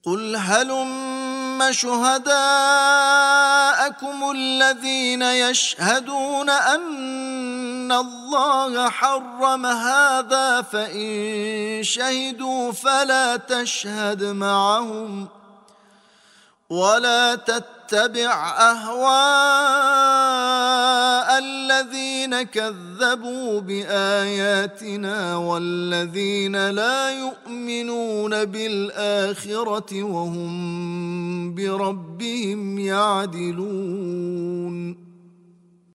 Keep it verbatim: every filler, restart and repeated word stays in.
قل هلم شهداءكم الذين يشهدون أن الله حرم هذا فإن شهدوا فلا تشهد معهم ولا تتبع أهواء الذين كذبوا بآياتنا والذين لا يؤمنون بالآخرة وهم بربهم يعدلون